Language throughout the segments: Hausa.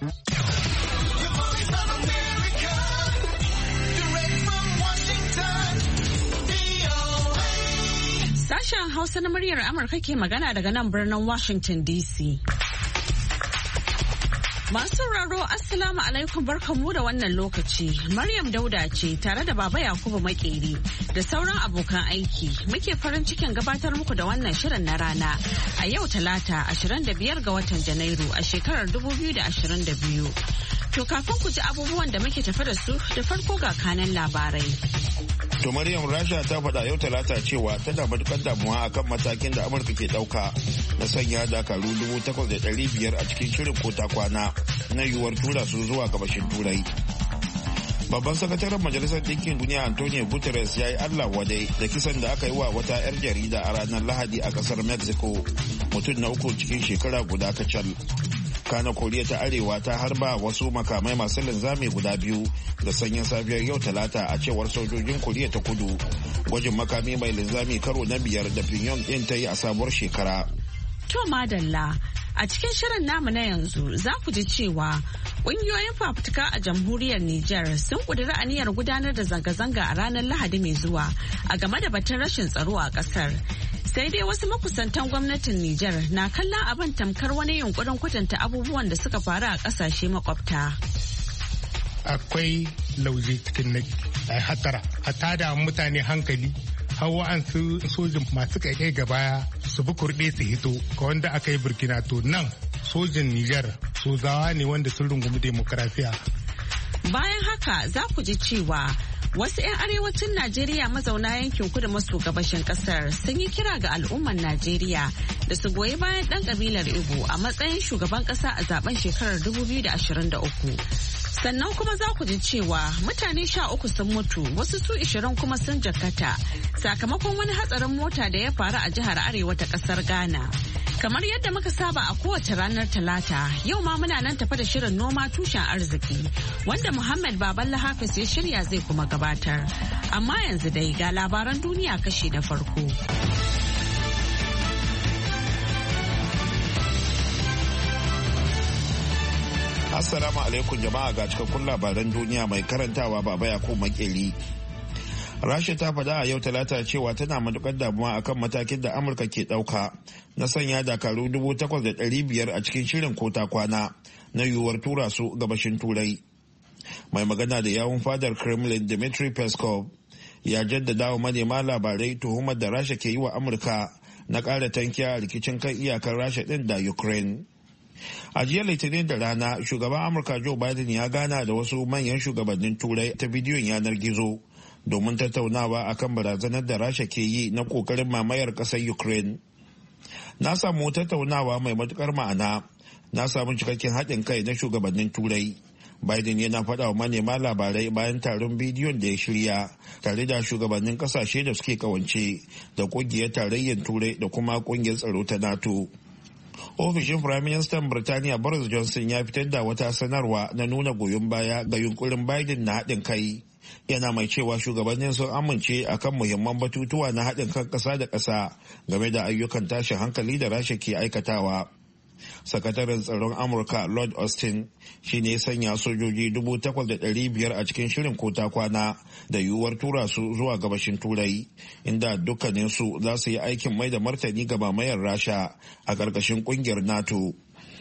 Sashen Hausa na muryar Amurka ke magana daga nan birnin Washington DC. Masu sauraro Assalamu alaikum barkanmu da wannan lokaci. Maryam Dauda ce tare da Baba Yakubu Makeri da sauran abokan aiki. Muke farin cikin gabatar muku da wannan shirin na rana a yau Talata 25 ga watan Janairu a shekarar 2022. To kafin ku ji abubuwan da muke tafi da su da farko ga kanan labarai. To Maryam, Rasha ta faɗa yau Talata cewa tana matukar damuwa akan matakin da Amurka ke ɗauka na sanya dakaru 8,500 a cikin shirin kota kwana na yiwuwar tura su zuwa gabashin Turai. Babban sakataren Majalisar Ɗinkin Duniya Antonio Guterres ya yi Allah wadai da kisan da aka yi wa wata 'yar jarida a ranar Lahadi a ƙasar Mexico, mutum na uku cikin shekara guda kacal. Kana Koriya ta Arewa ta harba wasu makamai masu linzami guda biyu da sanyin safiyar yau Talata a cewar sojojin Koriya ta Kudu. Gwajin makami mai linzami karo na 5 da Pyongyang din ta yi a sabuwar shekara. To madalla, a cikin shirin namu na yanzu za ku ji cewa ƙungiyoyin fafutuka a jamhuriyar Nijar sun ƙudiri aniyar gudanar da zanga-zanga a ranar Lahadi mai zuwa a game da batun rashin tsaro a ƙasar. Sai dai wasu makusantan gwamnatin Nijar na kallon abin tamkar wani yunkurin kwatanta abubuwan da suka faru a ƙasashe makwabta. Akwai lauje cikin naki, a hatara, a tada mutane hankali, hawa an su sojin masu kaikai gaba su bi kurɗe su hito ga wanda aka yi Burkina. To nan sojin Nijar sozawa ne wanda sun rungumi demokarasiya. Bayan haka za ku ji cewa wasu 'yan arewacin Najeriya mazauna yankin kudu maso gabashin kasar sun yi kira ga al'ummar Najeriya da su goyi bayan ɗan ƙabilar Igbo a matsayin shugaban ƙasa a zaben shekarar 2023. Sannan kuma za ku ji cewa mutane 13 sun mutu, wasu su 20 kuma sun jakata sakamakon wani hatsarin mota da ya faru a jihar Arewa ta ƙasar Ghana. Kamar yadda muka saba a kowace ranar Talata, yau ma muna nan tafa da shirin noma tushen arziki wanda Muhammad Baballa Hafiz ya shirya zai kuma gabatar. Amma yanzu dai ga labaran duniya kashi na farko. Assalamu alaikum jama'a, ga cikakkun labaran duniya mai karantawa Baba Yakubu Makeri. Rasha ta faɗa a yau Talata cewa tana matukar damuwa akan matakin da Amurka ke ɗauka na sanya dakaru 8,500 a cikin shirin kota kwana na yiwuwar tura su gabashin Turai. Mai magana da yawun fadar Kremlin Dmitry Peskov ya jaddada wa manema labarai tuhumar da Rasha ke yi wa Amurka na ƙara tankiya a rikicin kan iyakar Rasha ɗin da Ukraine. A jiya Litinin da rana, shugaban Amurka Joe Biden ya gana da wasu manyan shugabannin Turai ta bidiyon yanar gizo domin tattaunawa akan barazanar da Rasha ke yi na kokarin mamayar ƙasar Ukraine. Na samu tattaunawa mai matukar ma'ana, na samu cikakken haɗin kai na shugabannin Turai. Biden yana faɗa wa manema labarai bayan taron bidiyon da ya shirya tare da shugabannin ƙasashe da suke kawance da ƙungiyar tarayyar Turai da kuma ƙungiyar tsaro ta NATO. Ofishin Firaministan Birtaniya Boris Johnson ya fitar da wata sanarwa na nuna goyon baya ga yunkurin Biden na haɗin kai. Yana mai cewa shugabannin sun amince akan muhimman batutuwa na haɗin kan ƙasa da ƙasa game da ayyukan tashin hankali da Rasha ke aikatawa. Sakataren tsaron Amurka Lord Austin shi ne sanya sojoji 8,500 a cikin shirin kota kwana da yiwuwar tura su zuwa gabashin Turai, inda dukkaninsu za su yi aikin mai da martani ga mamayar Rasha a ƙarƙashin ƙungiyar NATO.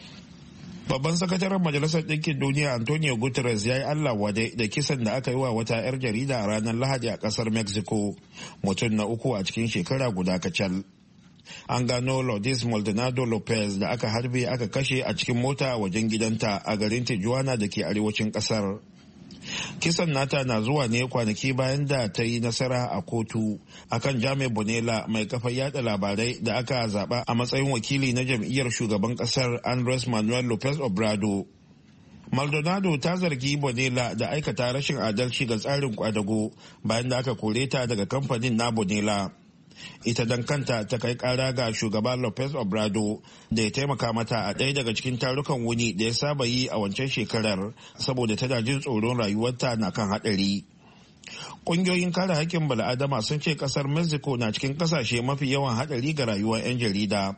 Babban sakataren Majalisar Ɗinkin Duniya Antonio Guterres ya yi Allah wadai da kisan da aka yi wa wata 'yar jarida a ranar Lahadi a ƙasar Mexico, mutum na uku a cikin shekara guda kacal. An gano Lourdes Maldonado Lopez da aka harbe aka kashe a cikin mota a wajen gidanta a garin Tijuana da ke arewacin kasar. Kisan nata na zuwa ne kwanaki bayan da ta yi nasara a kotu akan Jaime Bonilla mai kafar yada labarai da aka zaba a matsayin wakili na jam'iyyar shugaban kasar Andres Manuel Lopez Obrador. Maldonado ta zargi Bonilla da aikata rashin adalci ga tsarin kwadago bayan da aka kore ta daga kamfanin na Bonilla. Ita dan kanta ta kai kara ga shugaba Lopez Obrador da ya taimaka mata a ɗaya daga cikin tarukan wuni da ya saba yi a wancan shekarar saboda tana jin tsoron rayuwarta na kan haɗari. Ƙungiyoyin kare haƙƙin bala'adama sun ce ƙasar Mexico na cikin ƙasashe mafi yawan haɗari ga rayuwar 'yan jarida.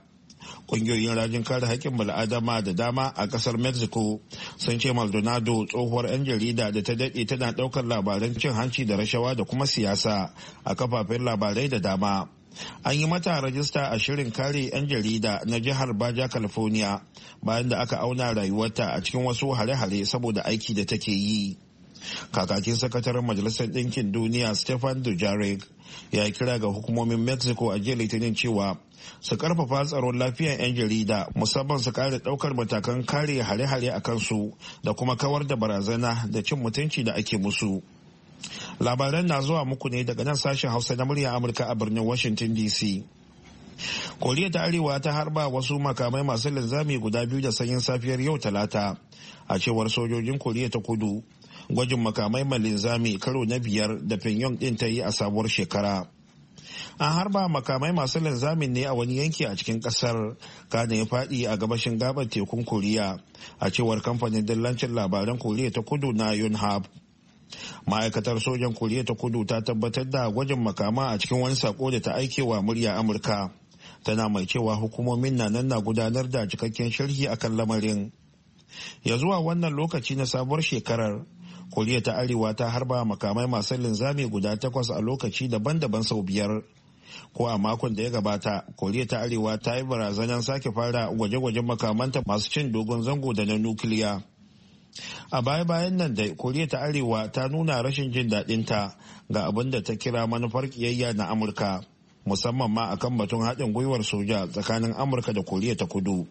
Ƙungiyoyin rajin kare haƙƙin bal'adama da dama a ƙasar Mexico sun ce Maldonado tsohuwar 'yan jarida da ta daɗe tana ɗaukar labaran cin hanci da rashawa da kuma siyasa a kafafen labarai da dama. An yi mata rajista a shirin kare 'yan jarida na jihar Baja California bayan da aka auna rayuwarta a cikin wasu hare-hare saboda aiki da take yi. Kakakin sakataren Majalisar Ɗinkin Duniya Stefan Dujarric ya kira ga hukumomin Mexico a jiya Litinin cewa su karfafa tsaron lafiyar 'yan jarida, musamman su kare daukar matakan kare hare-hare a kansu da kuma kawar da barazana da cin mutunci da ake musu. Labaran na zuwa muku ne daga nan sashen Hausa na muryar Amurka a birnin Washington DC. Koriya ta Arewa ta harba wasu makamai masu linzami guda biyu da sanyin safiyar yau Talata, a cewar sojojin Koriya ta Kudu. Gwajin makamai mai linzami karo na 5 da Pyongyang din ta yi a sabuwar shekara. An harba makamai masu linzamin ne a wani yanki a cikin kasar, kana ya faɗi a gabashin gabar tekun Koriya, a cewar kamfanin dillancin labaran Koriya ta Kudu na Yonhap. Ma'aikatar sojan Koriya ta Kudu ta tabbatar da gwajin makama a cikin wani sako da ta aike wa murya Amurka, tana mai cewa hukumomin na nan na gudanar da cikakken sharhi akan lamarin. Ya zuwa wannan lokaci na sabuwar shekarar, Koriya ta Arewa ta harba makamai masu linzami guda 8 a lokaci daban-daban sau 5. Ko a makon da ya gabata, Koriya ta Arewa ta yi barazanar sake fara gwaje-gwajen makamanta masu cin dogon zango da na nukiliya. A baya-bayan nan dai, Koriya ta Arewa ta nuna rashin jin daɗinta ga abin da ta kira manufar ƙiyayya na Amurka, musamman ma akan batun haɗin gwiwar soja tsakanin Amurka da Koriya ta Kudu.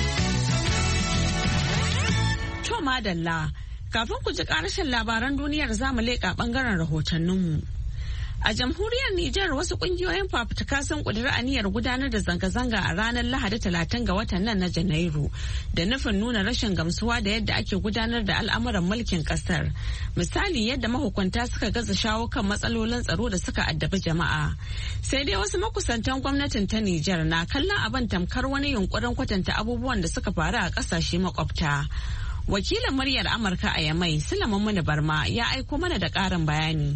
To madalla. Kafin ku ji ƙarashin labaran duniyar zamu leƙa ɓangaren rahotanninmu. A jamhuriyar Nijar wasu ƙungiyoyin fafutuka sun ƙudiri aniyar gudanar da zanga-zanga a ranar Lahadi 30 ga watan nan na Janairu da nufin nuna rashin gamsuwa da yadda ake gudanar da al'amuran mulkin ƙasar. Misali yadda mahukunta suka gaza shawo kan matsalolin tsaro da suka addabi jama'a. Sai dai wasu makusantan gwamnatin ta Nijar na kallon abin tamkar wani yunkurin kwatanta abubuwan da suka faru a ƙasashe makwabta. Wakilin muryar Amurka a Yamai, Sulaiman Muni Barma, ya aiko mana da ƙarin bayani.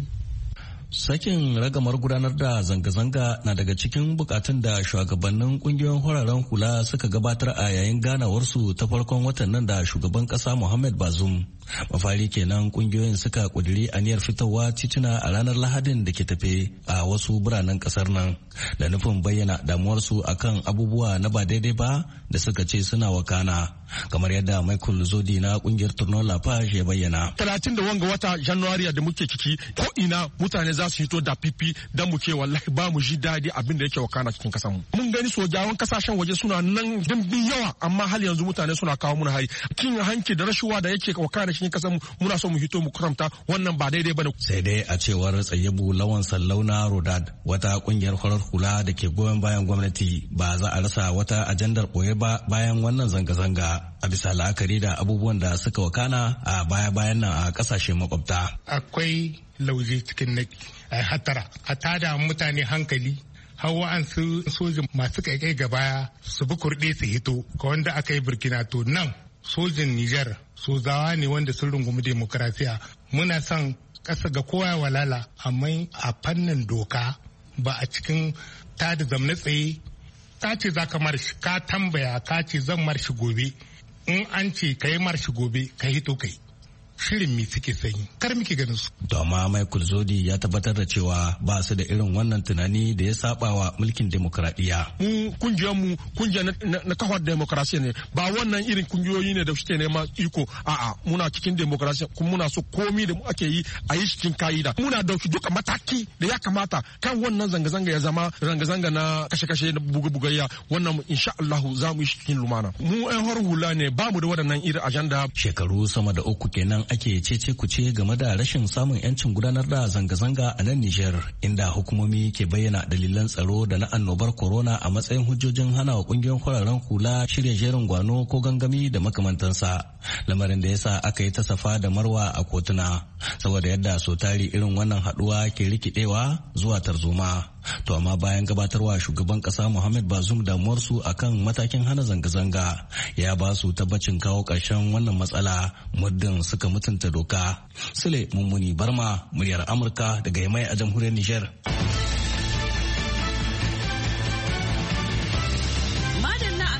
Sakin ragamar gudanar da zanga-zanga na daga cikin bukatun da shugabannin kungiyoyin fararen hula suka gabatar a yayin ganawarsu ta farkon watan nan da shugaban kasa Muhammad Bazoum. Mafari kenan kungiyoyin suka kudiri aniyar fitowa tituna a ranar Lahadin da ke tafe a wasu biranen kasar nan da nufin bayyana damuwarsu akan abubuwa na ba daidai ba da suka ce suna wakana, kamar yadda Michael Zodi na kungiyar Tournon La Page ya bayyana. 30 da wanga wata January da muke ciki, ko ina mutane za su hito da pipi dan mu ke wallahi ba mu ji dadi abin da yake wakana cikin kasar mu. Mun gani sojawan kasashen waje suna nan dimbin yawa, amma hal yanzu mutane suna kawo muna hari. Kin hanki da rashuwa da yake wakana cikin kasar mu, muna so mu hito mu karanta, wannan ba daidai bane. Sai dai a cewar Tsayyabu Lawan Sallauna Rodad, wata kungiyar farar hula da ke goyon bayan gwamnati, ba za a rasa wata ajandar boye ba bayan wannan zanga-zanga, a bisa la'akari da abubuwan da suka wakana a baya-bayan nan a kasashen makwabta. Akwai lauje cikin naki, hatara, a tada mutane hankali, hawa an su sojin masu kaikai gaba su bi kurɗe su hito, ka wanda aka yi Burkina. To nan sojin Nijar sozawa ne wanda sun rungumi demokrasiya. Muna son ƙasa ga kowa walala, amma a fannin doka ba a cikin tada zamna tsaye. Ta ce za ka marshi, ka tambaya ka ce zan marshi gobe, in an ce ka yi marshi gobe ka hito kai. Shirin mi suke sanyi, kar muke ganin su. To amma Michael Zodi ya tabbatar da cewa ba su da irin wannan tunani da ya saba wa mulkin demokradiyya. Mu kungiya na kawar demokrasiya ne, ba wannan irin kungiyoyi ne da suke nema iko. A'a, muna cikin demokrasiya kuma muna so komi da ake yi a yi cikin ka'ida. Muna dauki duka mataki da ya kamata kan wannan zanga-zanga ya zama zanga-zanga na kashe-kashe na buga-bugayya. Wannan insha Allah za mu yi cikin lumana. Mu 'yan har hula ne, ba mu da waɗannan irin ajanda. Shekaru sama da 3 kenan ake cece kuce game da rashin samun 'yancin gudanar da zanga-zanga a nan Nijar, inda hukumomi ke bayyana dalilan tsaro da na annobar corona a matsayin hujjojin hana wa kungiyoyin kwararren hula shirya jerin gwano ko gangami da makamantansa, lamarin da yasa aka yi ta safa da marwa a kotuna saboda yadda so tari irin wannan haduwa ke rikidewa zuwa tarzoma. To amma bayan gabatarwa shugaban kasa Muhammad Bazoum damuwarsu akan matakin hana zanga-zanga, ya ba su tabbacin kawo ƙarshen wannan matsala muddin suka mutunta doka. Sule Mummuni Barma, muryar Amurka daga Yamai a jamhuriyar Nijar. Madalla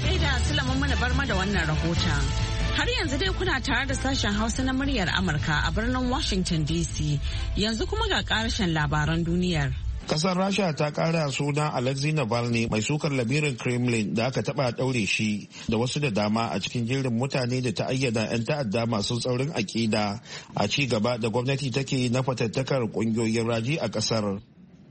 wannan rahoton. Har yanzu dai kuna tare da sashen Hausa na muryar Amurka a birnin Washington DC. Yanzu kuma ga ƙarshen labaran duniyar. Kasar Rasha ta kara suna Alexei Navalny mai sukar lamirin Kremlin da aka taba daure shi da wasu da dama a cikin jerin mutane da ta ayyana 'yan ta'adda masu tsaurin akida a ci gaba da gwamnati take na fatattakar kungiyoyin raji a kasar.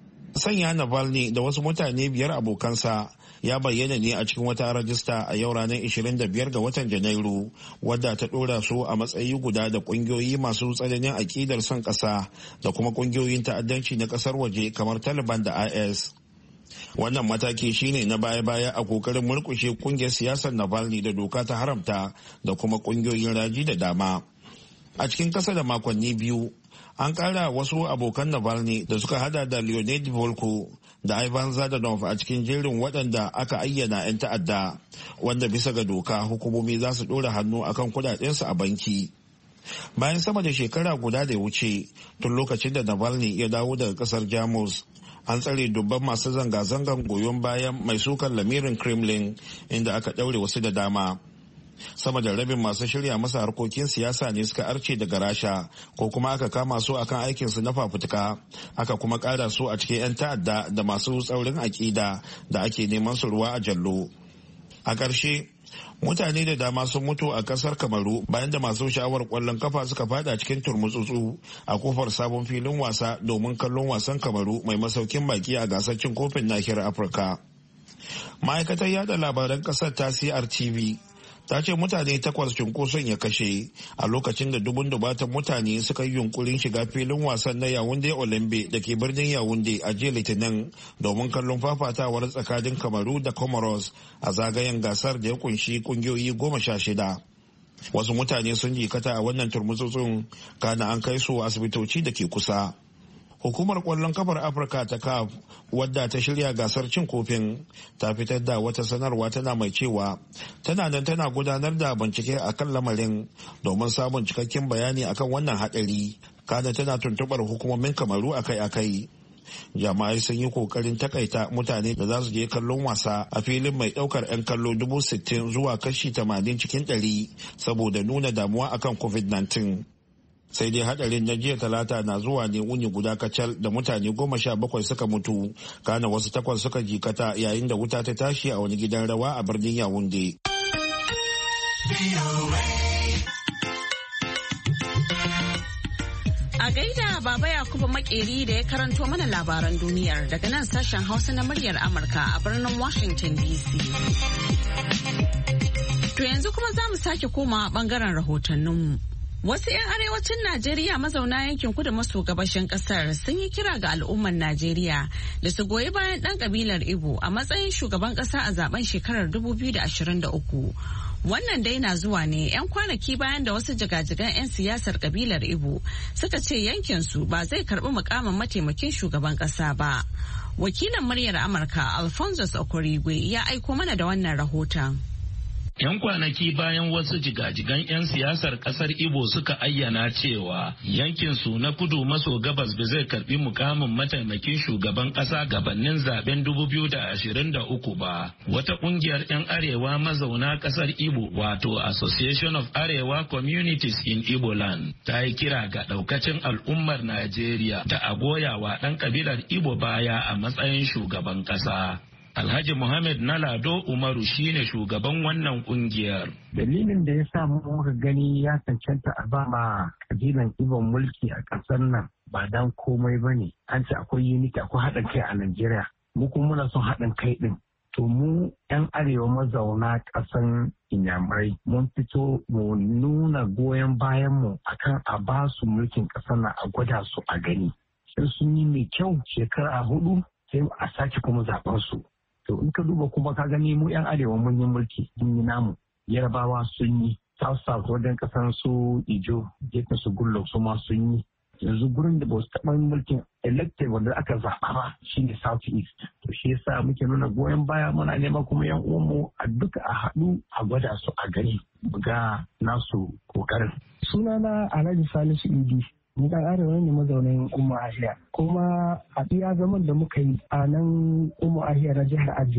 Sanya Navalny da wasu mutane 5 abokansa ya bayyana ne a cikin wata rajista a yau ranar 25 ga watan Janairu wadda ta dora su a matsayi guda da kungiyoyi masu tsananin akidar son kasa da kuma kungiyoyin ta'addanci na kasar waje kamar Taliban da IS. Wannan mataki shine na baya-baya a kokarin murkushe kungiyar siyasar Navalny da doka ta haramta da kuma kungiyoyin raji da dama. A cikin kasa da makonni biyu, an kara wasu abokan Navalny da suka hada da Leonid Volko da Ivan Zadanov a cikin jerin waɗanda aka ayyana 'yan ta'adda, wanda bisa ga doka hukumomi za su ɗora hannu akan kudadensu a banki. Bayan sama da shekara guda da ya wuce, tun lokacin da Navalny ya dawo daga ƙasar Jamus, an tsare dubban masu zanga-zangan goyon bayan mai sukar lamirin Kremlin, inda aka ɗaure wasu da dama. Sama da rabin masu shirya masa harkokin siyasa ne suka arce daga Rasha ko kuma aka kama su akan aikinsu na fafutuka, aka kuma kara su a cikin 'yan ta'adda da masu tsaurin aƙida da ake neman su ruwa a jallo. A ƙarshe, mutane da dama sun mutu a ƙasar Kamaru bayan da masu sha'awar ƙwallon kafa suka fada cikin turmutsutsu a kofar sabon filin wasa domin kallon wasan Kamaru mai masaukin baki a gasar cin kofin nahiyar Afirka. Ma'aikatar yada labaran ƙasar ta CRTV ta ce mutane 8 cunkoson ya kashe a lokacin da dubun dubatan mutane suka yi yunkurin shiga filin wasan na Yaounde Olembe da ke birnin Yaounde a jiya Litinin domin kallon fafatawar tsakanin Kamaru da Comoros a zagayen gasar da ya kunshi kungiyoyi 16. Wasu mutane sun jikata a wannan turmutsutsun, kana an kai su asibitoci da ke kusa. Hukumar kwallon kafar Afirka ta CAF, wadda ta shirya gasar cin kofin, ta fitar da wata sanarwa tana mai cewa tana nan tana gudanar da bincike a kan lamarin domin samun cikakken bayani akan wannan hadari, kana tana tuntubar hukumomin Kamaru akai-akai. Jama'ai sun yi kokarin takaita mutane da za su je kallon wasa a filin mai daukar 'yan kallo 60,000 zuwa kashi 80 cikin 100 saboda nuna damuwa akan COVID-19. Sai dai hadarin na jiya Talata na zuwa ne wuni guda kacal da mutane 17 suka mutu, kana wasu 8 suka jikata yayin da wuta ta tashi a wani gidan rawa a birnin Yaounde. A gaida Baba Yakubu Makeri da ya karanto mana labaran duniyar daga nan sashen Hausa na muryar Amurka a birnin Washington DC. To yanzu kuma za mu sake koma bangaren rahotanninmu. Wasu 'yan arewacin Najeriya mazauna yankin kudu maso gabashin kasar sun yi kira ga al'ummar Najeriya da su goyi bayan ɗan kabilar Igbo a matsayin shugaban ƙasa a zaben shekarar 2023. Wannan dai na zuwa ne 'yan kwanaki bayan da wasu jigajigan 'yan siyasar kabilar Igbo suka ce yankinsu ba zai karɓi mukamin mataimakin shugaban ƙasa ba. Wakilin muryar Amurka Alphonsus Okorigwe ya aiko mana da wannan rahoton. 'Yan kwanaki bayan wasu jigajigan 'yan siyasar kasar Igbo suka ayyana cewa yankinsu na kudu maso gabas ba zai karbi mukamin mataimakin shugaban kasa gabanin zaben 2023 ba. Wata kungiyar 'yan arewa mazauna kasar Igbo wato Association of Arewa Communities in Igbo Land ta yi kira ga daukacin al'ummar Najeriya da a goyawa ɗan kabilar Igbo baya a matsayin shugaban kasa. Alhaji Muhammad Nalado Umaru shine shugaban wannan kungiyar. Dalilin da ya sa muka gani ya cancanta a ba ma kabilan Ibon mulki a ƙasar nan ba dan komai ba ne. An ce akwai unity, akwai haɗin kai a Najeriya. Mu kuma muna son haɗin kai ɗin. To mu 'yan arewa mazauna ƙasan Inyamurai mun fito mu nuna goyon bayan mu akan a ba su mulkin ƙasar nan a gwada su a gani. Sai sun yi mai kyau shekara 4 sai a sake kuma zaɓen su. To in ka duba kuma ka gani mu 'yan arewa mun yi mulki mun yi namu, Yarbawa sun yi, South wajen kasan su Ijo gefen su Gullo su ma sun yi. Yanzu gurin da ba su taɓa mulkin elected wanda aka zaɓa ba shine South East. To shi yasa muke nuna goyon baya muna nema kuma 'yan uwanmu a duka a haɗu a gwada su a gani ga nasu kokarin. Sunana Alhaji Salisu Idi. Ni ɗan arewa ne mazaunin Umu Ahiya. Kuma a iya zaman da muka yi a nan Umu Ahiya na jihar Ajiya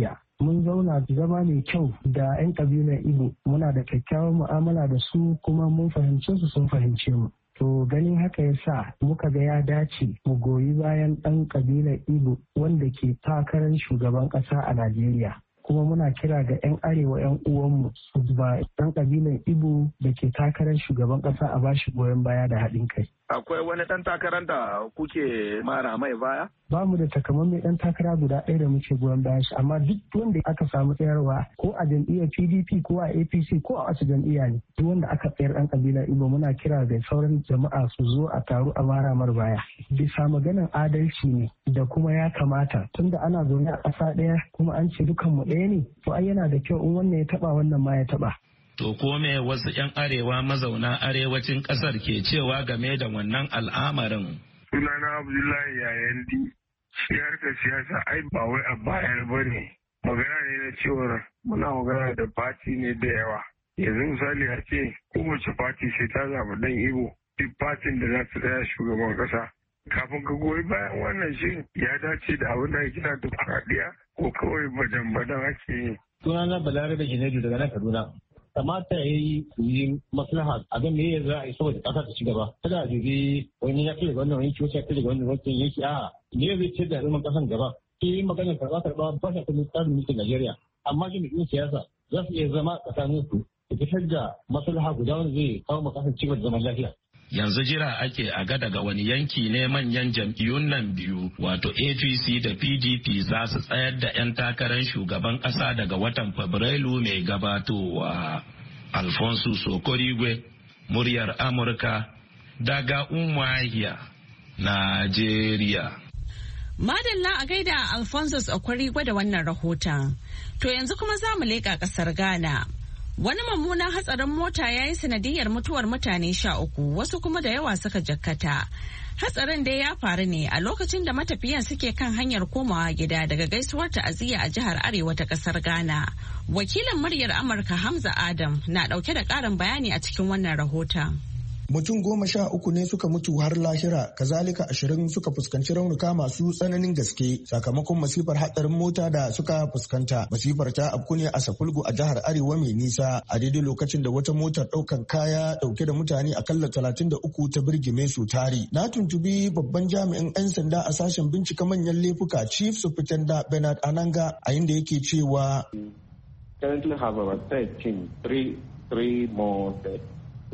mun zauna zama mai kyau da 'yan kabilar Igbo, muna da kyakkyawan mu'amala da su kuma mun fahimce su sun fahimce mu. To ganin haka ya sa muka ga ya dace mu goyi bayan ɗan kabilar Igbo wanda ke takarar shugaban ƙasa a Najeriya. Kuma muna kira ga 'yan arewa 'yan uwanmu su ba ɗan kabilar Igbo da ke takarar shugaban ƙasa a bashi goyon baya da haɗin kai. Akwai wani ɗan takarar da kuke mara mai baya? Ba mu da takamaiman ɗan takara guda ɗaya da muke goyon bayan shi, amma duk wanda aka samu tsayarwa ko a jam'iyyar PDP ko a APC ko a wasu jam'iyya ne, duk wanda aka tsayar ɗan kabilar Igbo muna kira ga sauran jama'a su zo a taru a mara mar baya. Bisa maganar adalci ne da kuma ya kamata, tunda ana zaune a ƙasa ɗaya kuma an ce dukanmu ɗaya ne, to ai yana da kyau in wannan ya taɓa wannan ma ya taɓa. To ko me wasu 'yan arewa mazauna arewacin ƙasar ke cewa game da wannan al'amarin? Sunana Abdullahi Yayandi, shi harkar siyasa ai ba wai a bayar ba ne. Magana ne na cewar muna magana da fati ne da yawa. Yanzu misali a ce kowace fati sai ta zaɓi ɗan Igbo, duk fatin da za su tsaya shugaban ƙasa. Kafin ka goyi bayan wannan shi ya dace da abin da ake kira dimokuraɗiyya ko kawai badan ake yi. Sunana Balarabe Junaidu daga nan Kaduna. Kamata ya yi su yi maslaha a ga me za a yi saboda ƙasa ta ci gaba. Kada a dubi wani ya fi daga wannan yanki wasu ya fi daga wannan wancan yanki a me zai ce da al'umman ƙasan gaba. Ke yi maganar karɓa ba shi kuma tsarin mulkin Najeriya. Amma jami'in siyasa za su iya zama tsakanin su da fitar da maslaha guda wanda zai kawo ma ƙasar ci gaba da zaman lafiya. Yanzu jira ake a ga daga wani yanki ne manyan jam'iyyun nan biyu wato APC da PDP za su tsayar da 'yan takarar shugaban ƙasa daga watan Fabrairu mai gabatowa. Alfonso Sokorigwe, muryar Amurka, daga Umuahia, Najeriya. Madalla a gaida Alfonso Sokorigwe da wannan rahoton. To yanzu kuma za mu leƙa ƙasar Ghana. Wani mummunan hatsarin mota ya yi sanadiyar mutuwar mutane 13, wasu kuma da yawa suka jakkata. Hatsarin dai ya faru ne a lokacin da matafiyan suke kan hanyar komawa gida daga gaisuwar ta'aziyya a jihar Arewa ta kasar Ghana. Wakilin muryar Amurka Hamza Adam na dauke da karin bayani a cikin wannan rahoton. Mutum 13 ne suka mutu har lahira, kazalika 20 suka fuskanci raunuka masu tsananin gaske sakamakon masifar hatsarin mota da suka fuskanta. Masifar ta afku ne a Safulgu a jihar Arewa mai nisa a daidai lokacin da wata motar daukan kaya dauke da mutane akalla 33 ta birgime su tari. Na tuntubi babban jami'in 'yan sanda a sashen bincika manyan laifuka Chief Superintendent Bernard Ananga a inda yake cewa currently have about 3 more dead.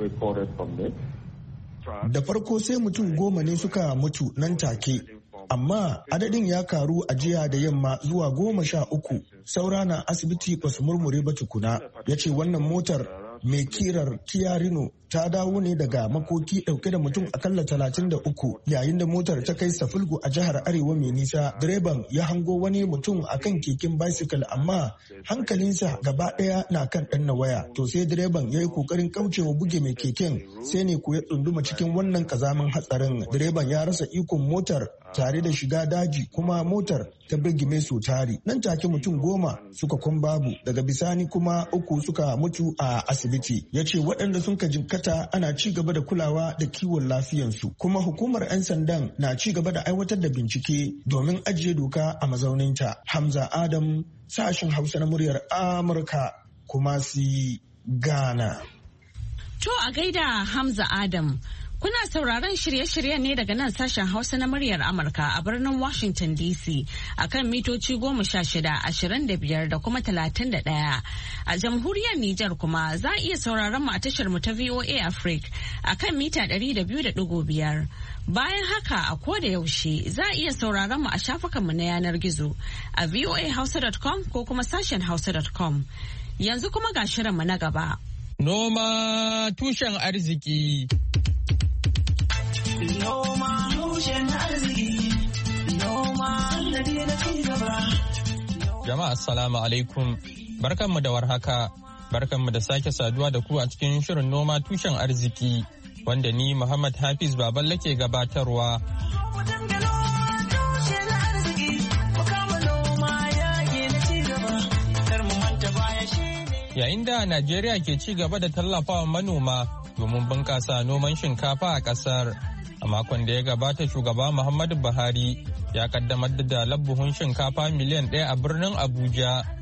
Da farko sai mutum 10 ne suka mutu nan take, amma adadin ya karu a jiya da yamma zuwa 13. Saura na asibiti ba su murmure ba tukuna. Ya ce wannan motar mai kirar Kia Rino ta dawo ne daga makoki dauke da mutum akalla 33 yayin da motar ta kai Safulgu a jihar Arewa mai nisa. Direban ya hango wani mutum akan keken bicycle amma hankalinsa gaba daya na kan dan waya. To sai direban ya yi kokarin kaucewa buge mai keken, sai ne ku ya tsunduma cikin wannan kazamin hatsarin. Direban ya rasa ikon motar tare da shiga daji kuma motar ta birgime su tari. Nan take mutum 10 suka kun babu, daga bisani kuma 3 suka mutu a asibiti. Ya ce waɗanda sun ka jinkata ana ci gaba da kulawa da kiwon lafiyansu, kuma hukumar 'yan sandan na ci gaba da aiwatar da bincike domin ajiye doka a mazauninta. Hamza Adam, sashen Hausa na muryar Amurka, kuma si Ghana. To a gaida Hamza Adam. Kuna sauraron shirye-shiryen ne daga nan sashen Hausa na muryar Amurka a birnin Washington DC akan mitoci 16, 25 da kuma 31. A jamhuriyar Nijar kuma za a iya sauraron mu a tashar mu ta VOA Africa akan mita 200.5. Bayan haka a koda yaushe za a iya sauraron mu a shafukan mu na yanar gizo a voahausa.com ko kuma sashen hausa.com. Yanzu kuma ga shirin mu na gaba. Noma tushen arziki. Noma tushen arziki, noma sannadi na cigaba. Jama'a assalamu alaikum, barkanmu da warhaka, barkanmu da sake saduwa da ku a cikin shirin noma tushen arziki wanda ni Muhammad Hafiz Baballe ke gabatarwa. Yayin da Najeriya ke ci gaba da tallafawa manoma domin bunƙasa noman shinkafa a ƙasar. A makon da ya gabata shugaba Muhammadu Buhari ya kaddamar da dalar buhun shinkafa miliyan 1 a birnin Abuja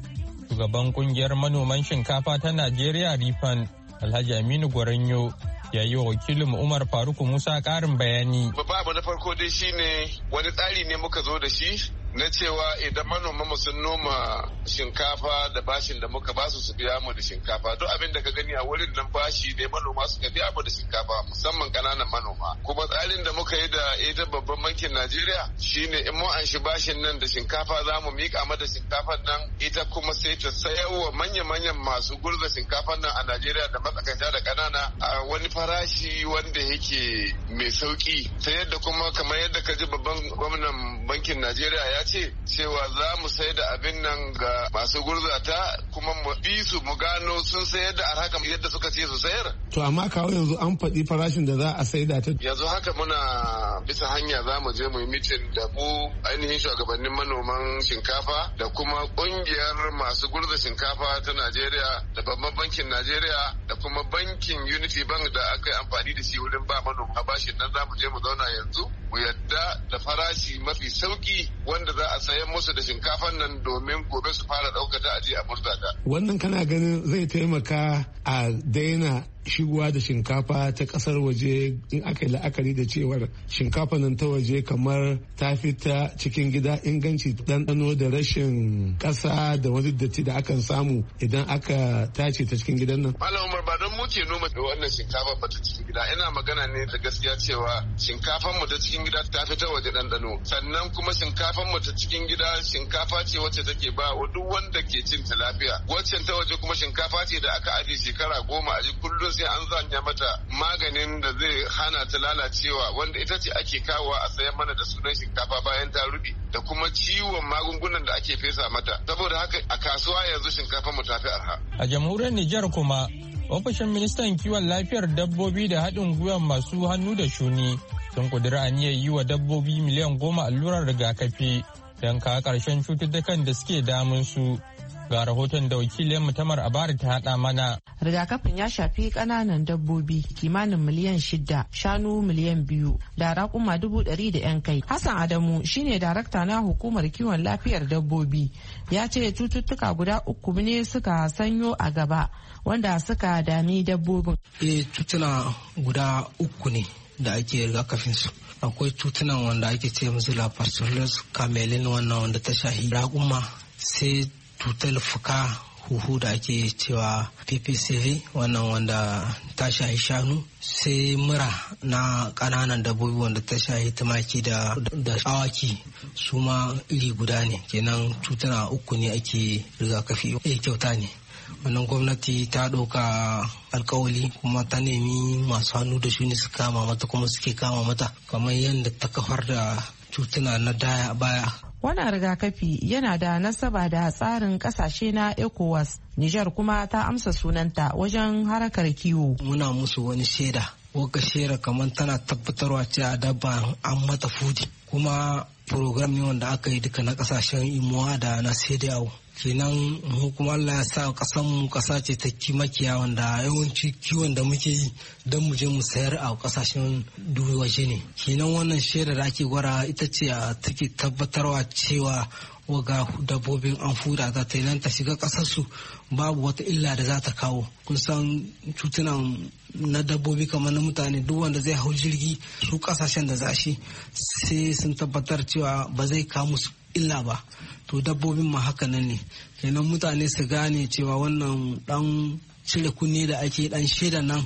Shugaban kungiyar manoman shinkafa ta Najeriya Rifan Alhaji Aminu Gwaranyo ya yi wa wakilin Umar Faruku Musa ƙarin bayani. Babba abu na farko dai shine wani tsari ne muka zo da shi na cewa idan manomanmu sun noma shinkafa da bashin da muka basu su biya mu da shinkafa, duk abin da ka gani a wurin nan bashi ne manoma suka biya mu da shinkafa, musamman kananan manoma. Kuma tsarin da muka yi da ita babban bankin Najeriya shine in mun anshi bashin nan da shinkafa za mu mika mata shinkafar nan, ita kuma sai ta sayarwa manya-manyan masu gurza shinkafar nan a Najeriya da matsakaita da kanana a wani farashi wanda yake mai sauki, ta yadda kuma kamar yadda ka ji babban gwamnan bankin Najeriya ya ce cewa za mu sai da abin nan ga masu gurzata kuma mu bi su mu gano sun sayar da arhaka yadda suka ce su sayar. To amma kawo yanzu an faɗi farashin da za a saida ta. Yanzu haka muna bisa hanya za mu je mu yi mitin da mu ainihin shugabannin manoman shinkafa da kuma ƙungiyar masu gurza shinkafa ta Najeriya da babban bankin Najeriya da kuma bankin Unity Bank da aka yi amfani da shi wurin ba manoma bashin nan za mu je mu zauna yanzu mu yadda da farashi mafi sauki wanda za a sayan musu da shinkafan nan domin gobe su fara ɗaukata aje a murtata. Wannan kana ganin zai taimaka a daina shigowa da shinkafa ta kasar waje in aka yi la'akari da cewar shinkafa nan ta waje kamar ta fita cikin gida inganci, ɗanɗano da rashin ƙasa da wani datti da akan samu idan aka tace ta cikin gidan nan. Malam Umar, ba don muke noma wannan shinkafa ba ta cikin gida, ina magana ne da gaskiya cewa shinkafan mu ta cikin gida ta fita waje ɗanɗano, sannan kuma shinkafan mu ta cikin gida shinkafa ce wacce take ba wa duk wanda ke cin ta lafiya. Waccan ta waje kuma shinkafa ce da aka aje shekara 10 a ji kullum sai an zanya mata maganin da zai hana ta lalacewa, wanda ita ce ake kawowa a sayan mana da sunan shinkafa bayan ta rubi, da kuma ciwon magungunan da ake fesa mata. Saboda haka a kasuwa yanzu shinkafa mu tafi arha. A jamhuriyar Nijar kuma ofishin ministan kiwon lafiyar dabbobi da haɗin gwiwar masu hannu da shuni sun kudura aniyar yi wa dabbobi miliyan 10 allurar rigakafi don kawo ƙarshen cututtukan da suke damun su. Ga rahoton da wakilin mutamar Abari ta haɗa mana. Rigakafin ya shafi ƙananan dabbobi kimanin miliyan 6, shanu miliyan 2, da raƙuma 100,000 da 'yan kai. Hassan Adamu shine darakta na hukumar kiwon lafiyar dabbobi. Ya ce cututtuka guda 3 ne suka sanyo a gaba wanda suka dami dabbobin. Cutuna guda 3 ne da ake rigakafin su. Akwai cutunan wanda ake ce musu la Pasteurized camelin, wannan wanda ta shahi raƙuma, sai cutar fuka huhu da ake cewa PPCV, wannan wanda ta shahi shanu, sai mura na ƙananan dabbobi wanda ta shahi tumaki da awaki, su ma iri guda ne. Kenan cutuna 3 ne ake rigakafi, kyauta ne. Wannan gwamnati ta ɗauka alkawali kuma ta nemi masu hannu da shuni su kama mata, kuma suke kama mata kamar yadda ta kafar da cutuna na baya. Wannan rigakafi yana da nasaba da tsarin kasashe na ECOWAS. Nijar kuma ta amsa sunanta wajen harakar kiwo. Muna musu wani shaida, waka shaida kamar tana tabbatarwa cewa dabba an mata fudi, kuma program ne wanda aka yi duka na kasashen imuwa da na CEDEAO. Kenan mu kuma Allah ya sa kasan mu kasa ce ta kimakiya, wanda yawanci kiwon da muke yi don mu je mu sayar a kasashen waje ne. Kenan wannan shaida da ake gwara ita ce take tabbatarwa cewa waga dabbobin an fuda ta nan ta shiga kasarsu babu wata illa da za ta kawo. Kun san cutunan na dabbobi kamar na mutane, duk wanda zai hau jirgi su kasashen da za shi sai sun tabbatar cewa ba zai kawo musu illa ba. To dabbobin ma haka nan ne. Kenan mutane su gane cewa wannan dan cire kunne da ake dan shaida nan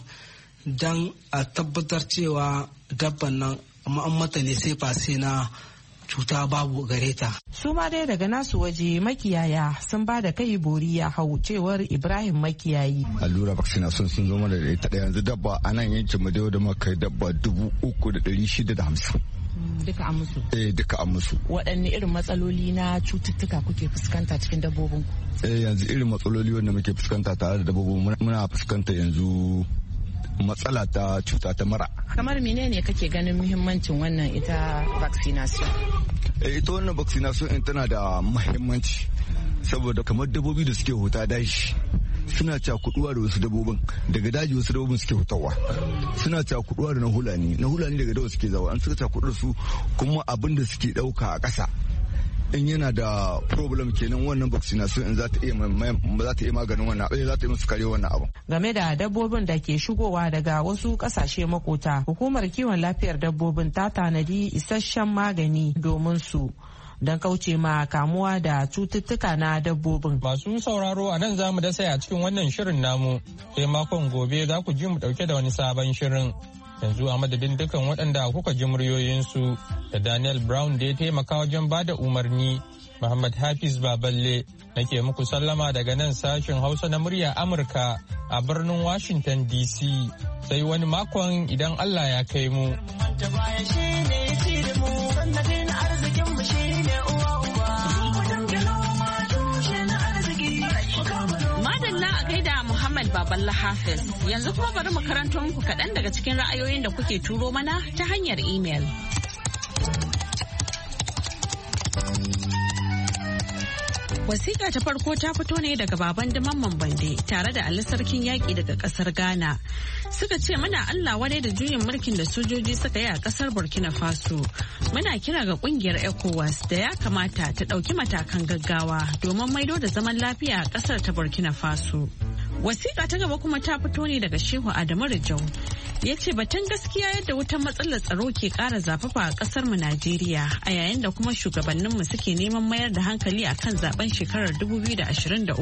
dan a tabbatar cewa dabban nan amma an mata ne sai sai na cuta babu gare ta. Su ma dai daga nasu waje makiyaya sun ba da kai bori ya hau, cewar Ibrahim makiyayi. Allura vaccination sun zo mana da ita da yanzu dabba a nan yankin mu da muka dabba 3,650. Duka an musu? Duka an musu. Waɗanne irin matsaloli na cututtuka kuke fuskanta cikin dabbobin ku? Yanzu irin matsaloli wanda muke fuskanta tare da dabbobin muna fuskanta yanzu matsala ta cuta ta mura. Kamar menene kake ganin muhimmancin wannan ita vaccination? Ita wannan vaccination tana da muhimmanci saboda kamar dabbobi da suke huta dashi suna cakuduwa da wasu dabbobin, daga daji wasu dabbobin suke hutawa, suna cakuduwa da na hulani daga dawa suke zawa, an suka cakudu da su kuma abin da suke dauka a ƙasa in yana da problem kenan wannan vaccination in za ta iya maganin wannan abin, za ta yi musu kare wannan abu. Game da dabbobin da ke shigowa daga wasu kasashe makota, hukumar kiwon lafiyar dabbobin ta tanadi isasshen magani domin su don kauce ma kamuwa da cututtuka na dabbobin. Masu sauraro a nan za mu dasa a cikin wannan shirin namu, sai makon gobe za ku ji mu dauke da wani sabon shirin. Yanzu a madadin dukan waɗanda kuka ji muryoyinsu da Daniel Brown da ya taimaka wajen ba da umarni, Muhammad Hafiz Baballe nake muku sallama daga nan sashen Hausa na murya Amurka a birnin Washington DC. Sai wani makon idan Allah ya kai mu. Baballa Hafiz. Yanzu kuma bari mu karanto muku kaɗan daga cikin ra'ayoyin da kuke turo mana ta hanyar imel. Wasiƙa ta farko ta fito ne daga baban Mamman Bande tare da Ali Sarkin Yaƙi daga ƙasar Ghana. Suka ce muna Allah wadai da juyin mulkin da sojoji suka yi a ƙasar Burkina Faso. Muna kira ga ƙungiyar ECOWAS da ya kamata ta ɗauki matakan gaggawa domin maido da zaman lafiya a ƙasar ta Burkina Faso. Wasiƙa ta gaba kuma ta fito ne daga Shehu Adamu Rijau. Ya ce batun gaskiya yadda wutan matsalar tsaro ke ƙara zafafa a ƙasar mu Najeriya a yayin da kuma shugabanninmu suke neman mayar da hankali a kan zaben shekarar 2023.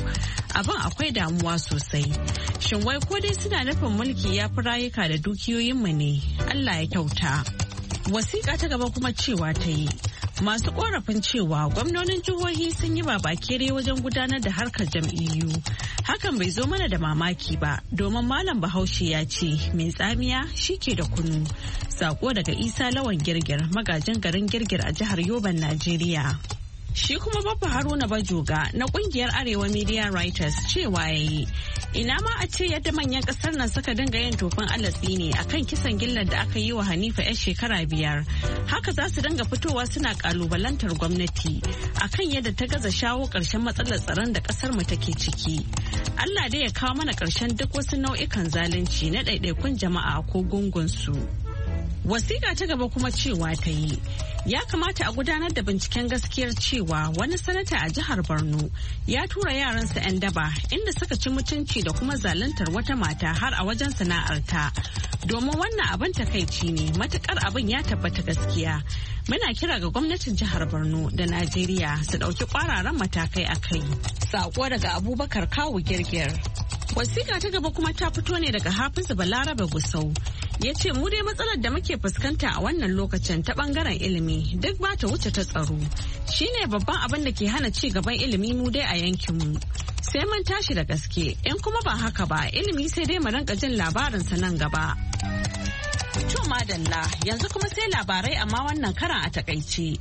Abin akwai damuwa sosai. Shin wai ko dai suna nufin mulki ya fi rayuka da dukiyoyinmu ne? Allah ya kyauta. Wasiƙa ta gaba kuma cewa ta yi. Masu korafin cewa gwamnonin jihohi sun yi babakere wajen gudanar da harkar jam'iyyu. Hakan bai zo mana da mamaki ba, domin Malam Bahaushe ya ce mai tsamiya shi ke da kunu. Sako daga Isa Lawan Girgir, magajin garin Girgir a jihar Yoban, Najeriya. Shi kuma Baffa Haruna Bajoga na kungiyar Arewa Media Writers cewa ya yi. Ina ma a ce yadda manyan kasar nan suka dinga yin tofin alatsi ne akan kisan gillar da aka yi wa Hanifa 'yar shekara 5. Haka za su dinga fitowa suna kalubalantar gwamnati akan yadda ta gaza shawo ƙarshen matsalar tsaron da kasar mu take ciki. Allah dai ya kawo mana ƙarshen duk wasu nau'ikan zalunci na ɗaiɗaikun jama'a ko gungunsu. Wasiƙa ta gaba kuma cewa ta yi. Ya kamata a gudanar da binciken gaskiyar cewa wani sanata a jihar Borno ya tura yaransa 'yan daba inda suka ci mutunci da kuma zaluntar wata mata har a wajen sana'arta. Domin wannan abin takaici ne, matukar abin ya tabbata gaskiya. Muna kira ga gwamnatin jihar Borno da Najeriya su ɗauki ƙwararan matakai a kai. Saƙo daga Abubakar Kawu Girgir. Wasiƙa ta gaba kuma ta fito ne daga Hafizu Balarabe Gusau. Ya ce mu dai matsalar da muke fuskanta a wannan lokacin ta bangaren ilimi duk ba ta wuce ta tsaro. Shine babban abin da ke hana ci gaban ilimi mu dai a yankinmu. Sai mun tashi da gaske, in kuma ba haka ba ilimi sai dai mu rinka jin labarinsa nan gaba. To madalla, yanzu kuma sai labarai amma wannan karan a takaice.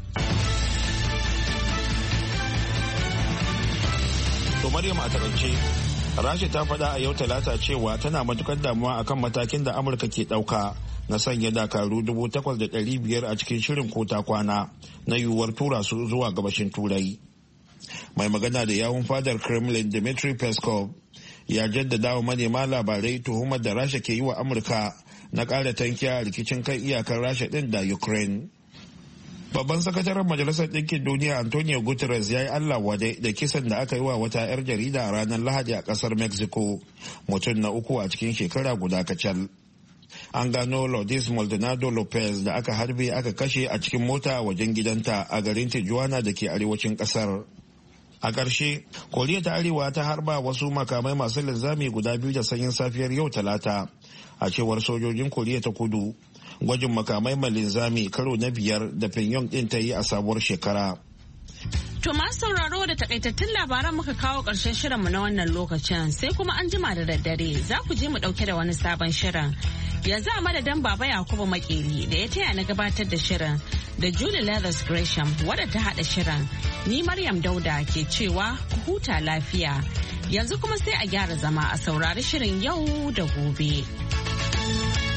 To Maryam a takaice. Rasha ta faɗa a yau Talata cewa tana matukar damuwa akan matakin da Amurka ke ɗauka na sanya dakaru 8,500 a cikin shirin kota kwana na yiwuwar tura su zuwa gabashin Turai. Mai magana da yawun fadar Kremlin Dmitry Peskov ya jaddada wa manema labarai tuhumar da Rasha ke yi wa Amurka na ƙara tankiya a rikicin kan iyakar Rasha ɗin da Ukraine. Babban sakataren Majalisar Ɗinkin Duniya Antonio Guterres ya yi Allah wadai da kisan da aka yi wa wata 'yar jarida a ranar Lahadi a ƙasar Mexico, mutum na uku a cikin shekara guda kacal. An gano Lourdes Maldonado Lopez da aka harbe aka kashe a cikin mota a wajen gidanta a garin Tijuana da ke arewacin ƙasar. A ƙarshe, Koriya ta Arewa ta harba wasu makamai masu linzami guda biyu da sanyin safiyar yau Talata, a cewar sojojin Koriya ta Kudu. Gwajin makamai mai linzami karo na 5 da Pyongyang din ta yi a sabuwar shekara. To masu sauraro da takaitattun labaran muka kawo ƙarshen shirinmu na wannan lokacin, sai kuma an jima da daddare za ku je mu ɗauke da wani sabon shirin. Yanzu a madadin Baba Yakubu Makeri da ya taya na gabatar da shirin da Julie Leathers Gresham wadda ta haɗa shirin. Ni Maryam Dauda ke cewa ku huta lafiya. Yanzu kuma sai a gyara zama a saurari shirin yau da gobe.